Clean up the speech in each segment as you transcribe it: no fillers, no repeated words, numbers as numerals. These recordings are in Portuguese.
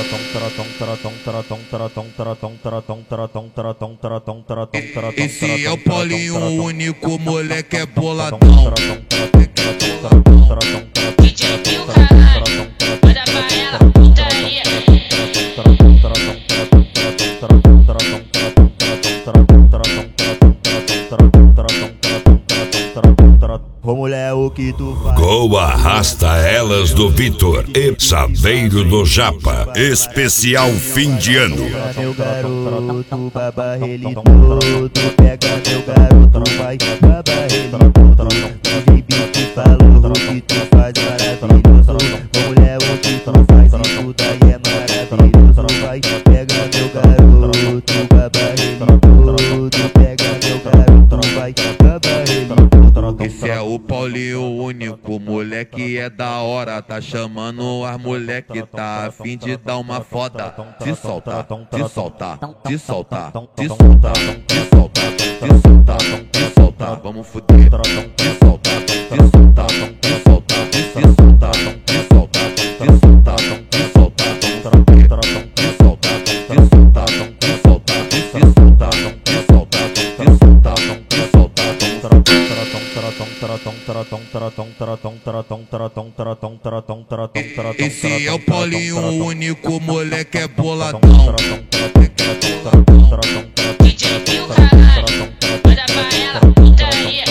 Esse é o Paulinho, o único moleque é boladão. DJ Bill, caralho, manda pra ela, putaria. Ô mulher, o que tu faz? Go Arrasta Elas do Vitor e Saveiro do Japa. Especial fim de ano. Meu garoto, baba ele todo. Pega meu garoto, vai, baba ele todo. DJ Bill falou que tu faz maravilhoso. Ô mulher, o que tu faz? Isso daí é maravilhoso. Vai, pega meu garoto, baba ele todo. Pega meu garoto, vai, baba ele todo. Esse é o Paulinho, o único moleque é da hora. Tá chamando as moleque, tá a fim de dar uma foda. Se soltar, se soltar, se soltar, se soltar, se soltar, se soltar, se soltar, vamos fuder. Se soltar, se soltar, se soltar, se soltar, se soltar, se soltar, se soltar, vamos fuder. Se soltar, se soltar, se soltar, se soltar, se soltar, se soltar, se soltar, vamos fuder. Esse é o Paulinho, o único moleque é boladão. DJ Bill, caralho, manda pra ela, putaria.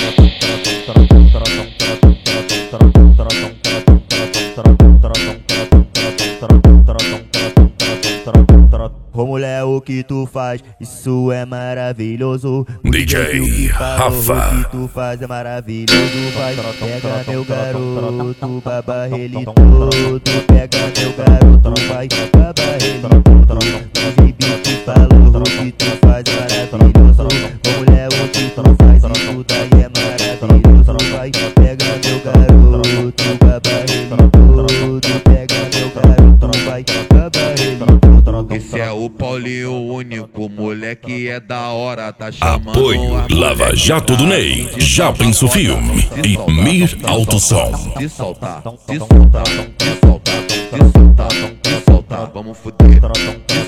Ô mulher, o que tu faz? Isso é maravilhoso. DJ Rafa. O que tu faz é maravilhoso. Vai, pega meu garoto, baba ele todo. Pega meu garoto, vai, baba ele todo. DJ Bill falou que tu faz é maravilhoso. Ô mulher, o que tu faz? Isso daí é maravilhoso. Vai, pega meu garoto, baba ele todo. Pega meu garoto, vai, baba ele todo. Esse é o Paulinho, o único moleque é da hora. Tá chamando Apoio Lava Jato do Ney, Japenso Filme e Mir Alto Som. Se soltar, se soltar, se soltar, se soltar, se soltar, vamos fuder.